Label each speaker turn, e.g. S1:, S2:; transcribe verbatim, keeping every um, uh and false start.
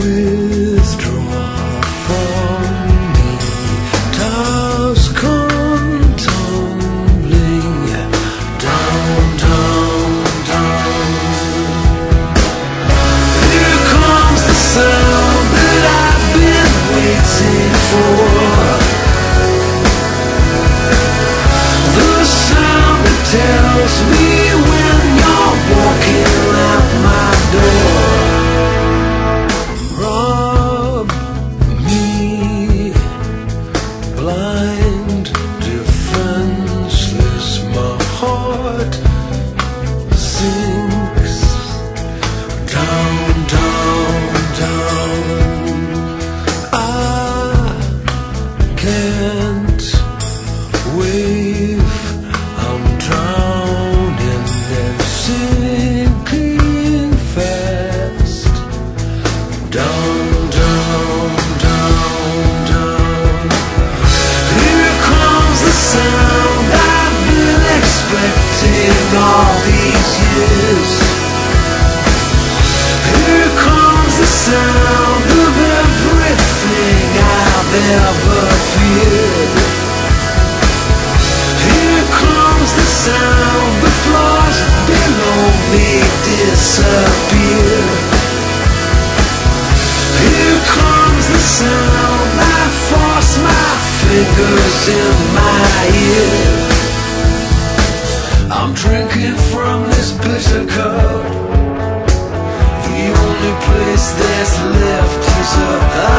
S1: withdraw from me. Towers come tumbling down, down, down. Here comes the sound that I've been waiting for. The sound that tells me when you're walking out my door. Rob me, blind, defenseless, my heart sinks down, down, down. I can't wave, I'm drowning and sinking fast. Down, down, down, down. Here comes the sound I've been expecting all these years. Here comes the sound of everything I've ever feared. Here comes the sound, the floors below me disappear. Here comes the sound, I force my fingers in my ear. I'm drinking from this bitter cup. The only place that's left is up.